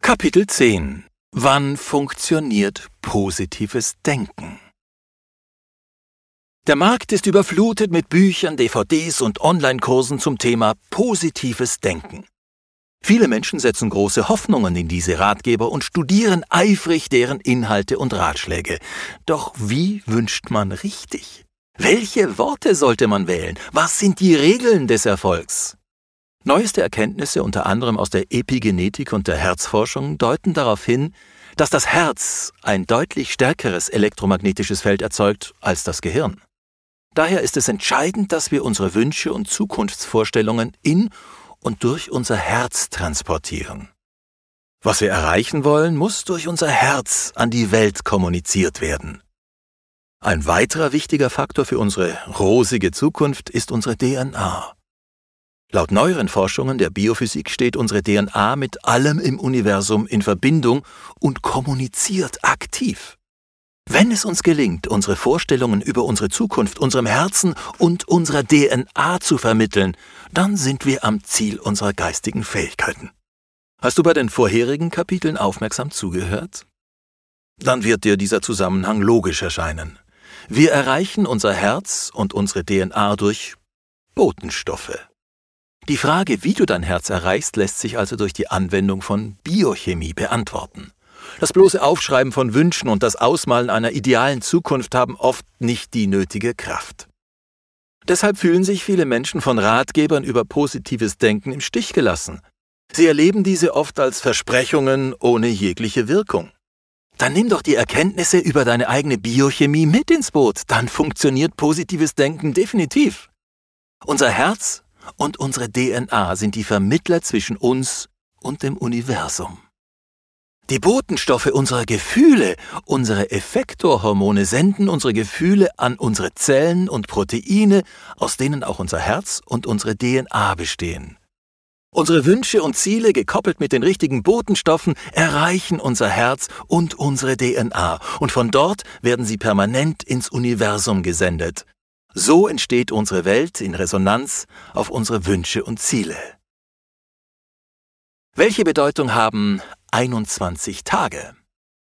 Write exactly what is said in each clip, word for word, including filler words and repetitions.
Kapitel zehn. Wann funktioniert positives Denken? Der Markt ist überflutet mit Büchern, D V Ds und Online-Kursen zum Thema positives Denken. Viele Menschen setzen große Hoffnungen in diese Ratgeber und studieren eifrig deren Inhalte und Ratschläge. Doch wie wünscht man richtig? Welche Worte sollte man wählen? Was sind die Regeln des Erfolgs? Neueste Erkenntnisse, unter anderem aus der Epigenetik und der Herzforschung, deuten darauf hin, dass das Herz ein deutlich stärkeres elektromagnetisches Feld erzeugt als das Gehirn. Daher ist es entscheidend, dass wir unsere Wünsche und Zukunftsvorstellungen in und durch unser Herz transportieren. Was wir erreichen wollen, muss durch unser Herz an die Welt kommuniziert werden. Ein weiterer wichtiger Faktor für unsere rosige Zukunft ist unsere D N A. Laut neueren Forschungen der Biophysik steht unsere D N A mit allem im Universum in Verbindung und kommuniziert aktiv. Wenn es uns gelingt, unsere Vorstellungen über unsere Zukunft unserem Herzen und unserer D N A zu vermitteln, dann sind wir am Ziel unserer geistigen Fähigkeiten. Hast du bei den vorherigen Kapiteln aufmerksam zugehört? Dann wird dir dieser Zusammenhang logisch erscheinen. Wir erreichen unser Herz und unsere D N A durch Botenstoffe. Die Frage, wie du dein Herz erreichst, lässt sich also durch die Anwendung von Biochemie beantworten. Das bloße Aufschreiben von Wünschen und das Ausmalen einer idealen Zukunft haben oft nicht die nötige Kraft. Deshalb fühlen sich viele Menschen von Ratgebern über positives Denken im Stich gelassen. Sie erleben diese oft als Versprechungen ohne jegliche Wirkung. Dann nimm doch die Erkenntnisse über deine eigene Biochemie mit ins Boot, dann funktioniert positives Denken definitiv. Unser Herz und unsere D N A sind die Vermittler zwischen uns und dem Universum. Die Botenstoffe unserer Gefühle, unsere Effektorhormone, senden unsere Gefühle an unsere Zellen und Proteine, aus denen auch unser Herz und unsere D N A bestehen. Unsere Wünsche und Ziele, gekoppelt mit den richtigen Botenstoffen, erreichen unser Herz und unsere D N A, und von dort werden sie permanent ins Universum gesendet. So entsteht unsere Welt in Resonanz auf unsere Wünsche und Ziele. Welche Bedeutung haben einundzwanzig Tage?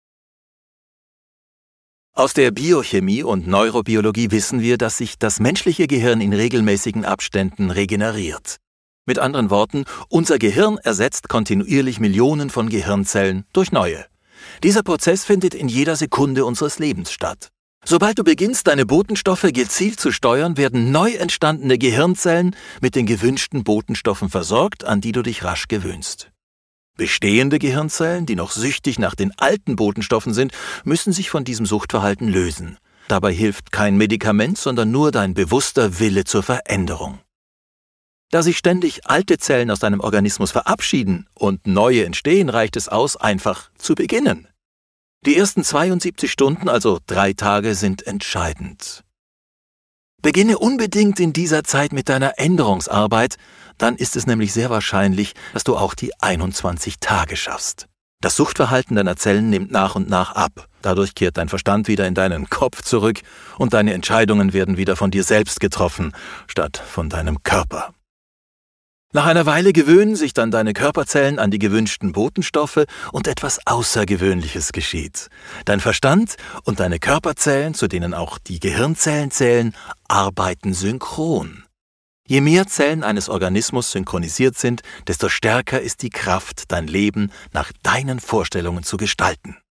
Aus der Biochemie und Neurobiologie wissen wir, dass sich das menschliche Gehirn in regelmäßigen Abständen regeneriert. Mit anderen Worten, unser Gehirn ersetzt kontinuierlich Millionen von Gehirnzellen durch neue. Dieser Prozess findet in jeder Sekunde unseres Lebens statt. Sobald du beginnst, deine Botenstoffe gezielt zu steuern, werden neu entstandene Gehirnzellen mit den gewünschten Botenstoffen versorgt, an die du dich rasch gewöhnst. Bestehende Gehirnzellen, die noch süchtig nach den alten Botenstoffen sind, müssen sich von diesem Suchtverhalten lösen. Dabei hilft kein Medikament, sondern nur dein bewusster Wille zur Veränderung. Da sich ständig alte Zellen aus deinem Organismus verabschieden und neue entstehen, reicht es aus, einfach zu beginnen. Die ersten zweiundsiebzig Stunden, also drei Tage, sind entscheidend. Beginne unbedingt in dieser Zeit mit deiner Änderungsarbeit, dann ist es nämlich sehr wahrscheinlich, dass du auch die einundzwanzig Tage schaffst. Das Suchtverhalten deiner Zellen nimmt nach und nach ab. Dadurch kehrt dein Verstand wieder in deinen Kopf zurück und deine Entscheidungen werden wieder von dir selbst getroffen, statt von deinem Körper. Nach einer Weile gewöhnen sich dann deine Körperzellen an die gewünschten Botenstoffe und etwas Außergewöhnliches geschieht. Dein Verstand und deine Körperzellen, zu denen auch die Gehirnzellen zählen, arbeiten synchron. Je mehr Zellen eines Organismus synchronisiert sind, desto stärker ist die Kraft, dein Leben nach deinen Vorstellungen zu gestalten.